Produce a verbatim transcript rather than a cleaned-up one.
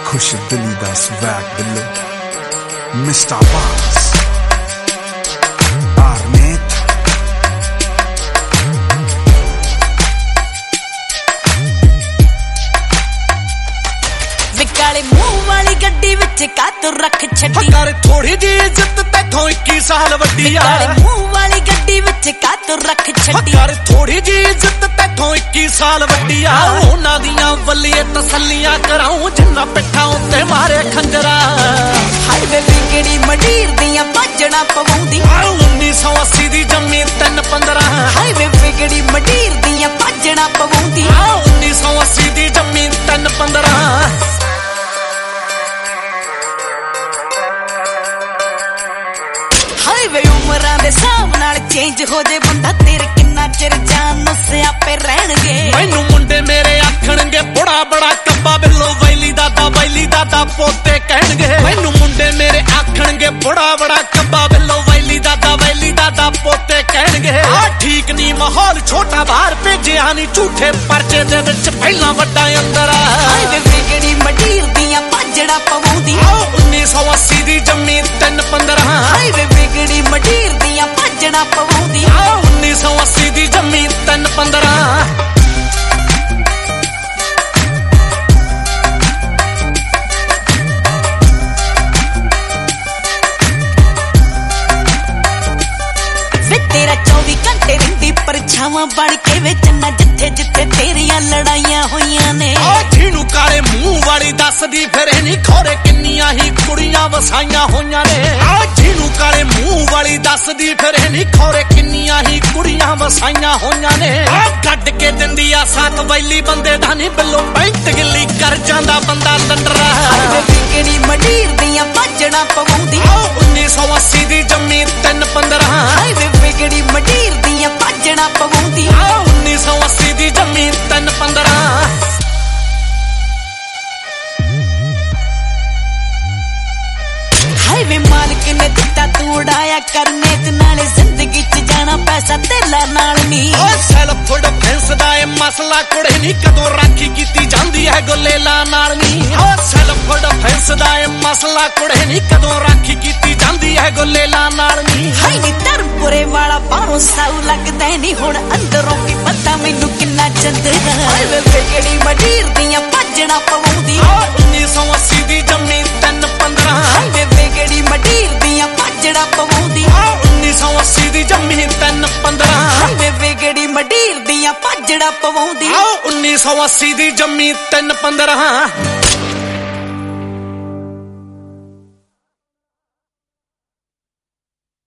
खुश दिली दा स्वैग बिल्लो मिस्टर बास आर्नेत विकाले मुंह वाली गड्डी विच कातों रख छड्डी कर थोड़ी जी इज्जत तैथों इक्की साल वड्डी आ मुंह वाली गड्डी विच कातों रख छड्डी कर थोड़ी जी इज्जत तैथों इक्की साल वड्डी आ उन्हां दियां वल्लीए तसल्लियां कराऊं जिन्ना पिट्ठा उत्ते मारे खंजरा हाय वे बिगड़ी मंडीर दियां भाजड़ा पवाउंदी उन्नीस सौ अस्सी दी जम्मी तीन पंद्रह हाय वे बिगड़ी मंडीर दियां भाजड़ा पवाउंदी उन्नीस सौ अस्सी दी जम्मी तीन पंद्रह वे उमरां दे हिसाब नाल चेंज हो जे बंदा तेरे किन्ना चिर जान नु सियापे रहणगे मैनू मुंडे मेरे आखणगे बड़ा बड़ा कब्बा बिल्लो वैली दादा वैली दादा पोते कहणगे मैनू मुंडे मेरे आखणगे बड़ा बड़ा कब्बा बिल्लो वैली दादा वैली दादा पोते कहणगे आ ठीक नहीं माहौल छोटा बाहर भेजिया नहीं झूठे परचे दे विच पहला वड्डा अंदर हाय वे बिगड़ी मंडीर दियां भाजड़ा पवाउंदी उन्नीस सौ अस्सी दी जम्मी तीन पंद्रह हाय वे बिगड़ी मंडीर दियां भाजड़ा पवाउंदी उन्नीस सौ अस्सी दी जम्मी तीन पंद्रह तेरा चौबी घंटे रहिंदी परछावां बन के वे चन्ना जिथे जिथे तेरियां लड़ाइयां होइयां ने जिन्नू काले मुंह वाली दसदी फिर नी खोरे किन्नियां ही कुड़ियां वसाइयां होइयां ने जिन्नू काले मुंह वाली दसदी फिर नी खोरे किन्नियां ही कुड़ियां वसाइयां होइयां ने कट के दिंदी आ साथ वैली बंदे दा नी बिल्लो पैंत गिल्ली कर जांदा बंदा लंडरा बिगड़ी मंडीर दियां भाजड़ा पवाउंदी उन्नीस सौ अस्सी दी जम्मी तीन पंद्रह बिगड़ी मंडीर दियां भाजड़ा पवाउंदी उन्नीस सौ अस्सी दी जम्मी तीन पंद्रह हाय वे मालिक ने दिता तू उड़ाया करने ते नाले जिंदगी च जाना पैसा तेला नाल नी ओ सेल्फ डिफेंस दा ए मसला कुड़े नी कदों राखी कीती जांदी है गोलेला नाल नी ओ सेल्फ डिफेंस दा ए मसला कुड़े नी कदों राखी कीती जांदी है गोलेला नाल नी हाय नी धर्मपुरे वाला बाहरों साऊ लगदा नी हुण अंदरों की पता मैनू किन्ना चंदरा हाय वे बिगड़ी मंडीर दियां भाजड़ा पवाउंदी उन्नीस सौ अस्सी दी जम्मी तीन पंद्रह हाय वे बिगड़ी मंडीर दियां भाजड़ा पवाउंदी उन्नीस सौ अस्सी दी जम्मी तीन पंद्रह हाय वे बिगड़ी मंडीर दियां भाजड़ा पवाउंदी उन्नीस सौ अस्सी दी जम्मी तीन पंद्रह